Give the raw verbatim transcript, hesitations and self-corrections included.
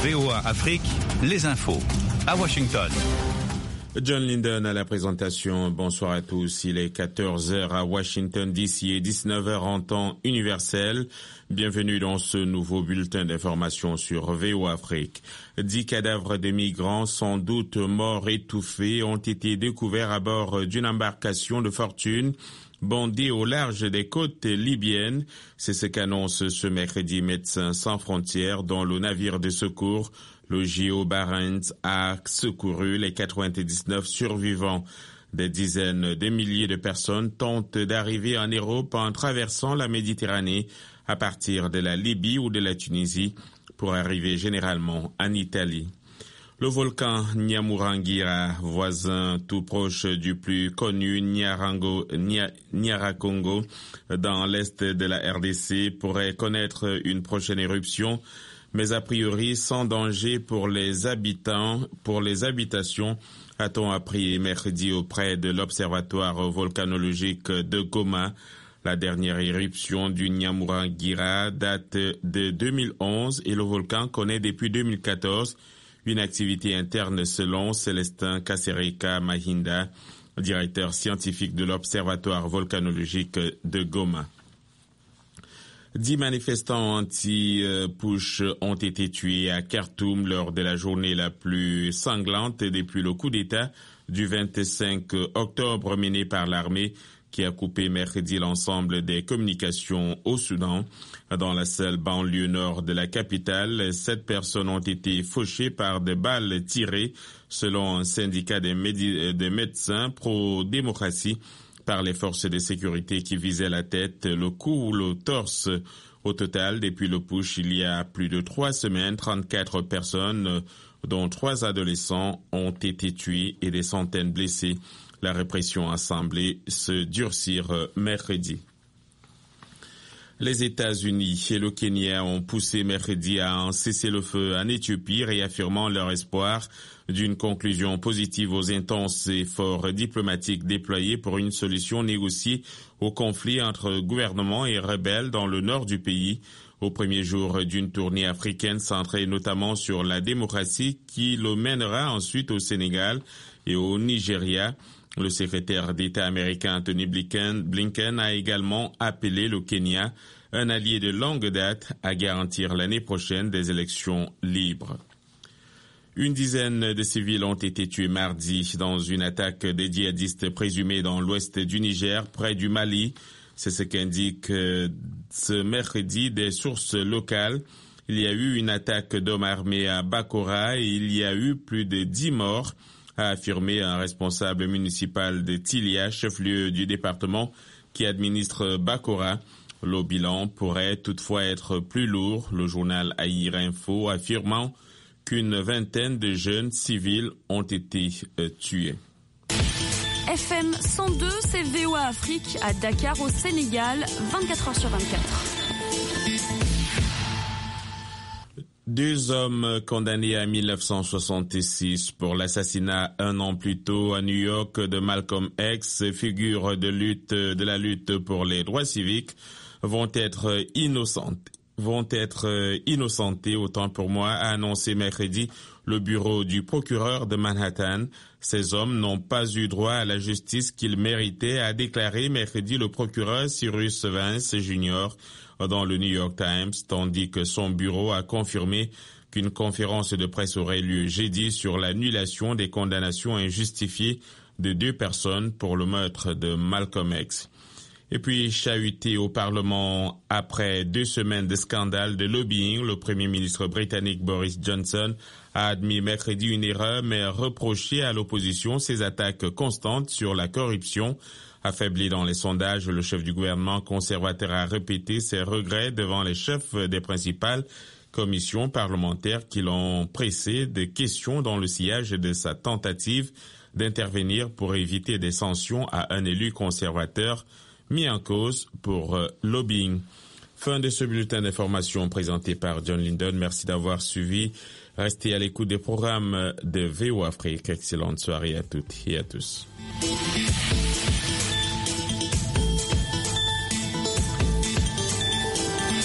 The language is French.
V O A Afrique, les infos à Washington. John Linden à la présentation. Bonsoir à tous. Il est quatorze heures à Washington D C et dix-neuf heures en temps universel. Bienvenue dans ce nouveau bulletin d'information sur V O A Afrique. Dix cadavres de migrants, sans doute morts étouffés, ont été découverts à bord d'une embarcation de fortune bondée au large des côtes libyennes. C'est ce qu'annonce ce mercredi Médecins sans frontières, dont le navire de secours, le J O Barents, a secouru les quatre-vingt-dix-neuf survivants. Des dizaines de milliers de personnes tentent d'arriver en Europe en traversant la Méditerranée à partir de la Libye ou de la Tunisie pour arriver généralement en Italie. Le volcan Nyamurangirra, voisin tout proche du plus connu Nyarango, Nya, Nyaragongo dans l'est de la R D C, pourrait connaître une prochaine éruption, mais a priori sans danger pour les habitants, pour les habitations, a-t-on appris mercredi auprès de l'observatoire volcanologique de Goma. La dernière éruption du Nyamurangirra date de deux mille onze et le volcan connaît depuis deux mille quatorze une activité interne selon Célestin Kasereka Mahinda, directeur scientifique de l'observatoire volcanologique de Goma. Dix manifestants anti-push ont été tués à Khartoum lors de la journée la plus sanglante depuis le coup d'État du vingt-cinq octobre mené par l'armée, qui a coupé mercredi l'ensemble des communications au Soudan. Dans la seule banlieue nord de la capitale, sept personnes ont été fauchées par des balles tirées, selon un syndicat des, médi- des médecins pro-démocratie, par les forces de sécurité qui visaient la tête, le cou ou le torse. Au total, depuis le push, il y a plus de trois semaines, trente-quatre personnes, dont trois adolescents, ont été tuées et des centaines blessés. La répression a semblé se durcir mercredi. Les États-Unis et le Kenya ont poussé mercredi à un cessez-le-feu en Éthiopie, réaffirmant leur espoir d'une conclusion positive aux intenses efforts diplomatiques déployés pour une solution négociée au conflit entre gouvernement et rebelles dans le nord du pays, au premier jour d'une tournée africaine centrée notamment sur la démocratie qui le mènera ensuite au Sénégal et au Nigeria. Le secrétaire d'État américain Anthony Blinken, Blinken a également appelé le Kenya, un allié de longue date, à garantir l'année prochaine des élections libres. Une dizaine de civils ont été tués mardi dans une attaque des djihadistes présumés dans l'ouest du Niger, près du Mali. C'est ce qu'indiquent ce mercredi des sources locales. Il y a eu une attaque d'hommes armés à Bakora et il y a eu plus de dix morts, a affirmé un responsable municipal de Tilia, chef-lieu du département qui administre Bakora. Le bilan pourrait toutefois être plus lourd, le journal Aïr Info affirmant qu'une vingtaine de jeunes civils ont été euh, tués. F M cent deux, c'est V O A Afrique à Dakar au Sénégal, vingt-quatre heures sur vingt-quatre. Deux hommes condamnés en mille neuf cent soixante-six pour l'assassinat un an plus tôt à New York de Malcolm X, figure de lutte de la lutte pour les droits civiques, vont être innocentes. vont être innocentés, autant pour moi, a annoncé mercredi le bureau du procureur de Manhattan. Ces hommes n'ont pas eu droit à la justice qu'ils méritaient, a déclaré mercredi le procureur Cyrus Vance Junior dans le New York Times, tandis que son bureau a confirmé qu'une conférence de presse aurait lieu jeudi sur l'annulation des condamnations injustifiées de deux personnes pour le meurtre de Malcolm X. Et puis, chahuté au Parlement après deux semaines de scandale de lobbying, le Premier ministre britannique Boris Johnson a admis mercredi une erreur, mais a reproché à l'opposition ses attaques constantes sur la corruption. Affaibli dans les sondages, le chef du gouvernement conservateur a répété ses regrets devant les chefs des principales commissions parlementaires qui l'ont pressé de questions dans le sillage de sa tentative d'intervenir pour éviter des sanctions à un élu conservateur mis en cause pour euh, lobbying. Fin de ce bulletin d'information présenté par John Linden. Merci d'avoir suivi. Restez à l'écoute des programmes de V O A Afrique. Excellente soirée à toutes et à tous.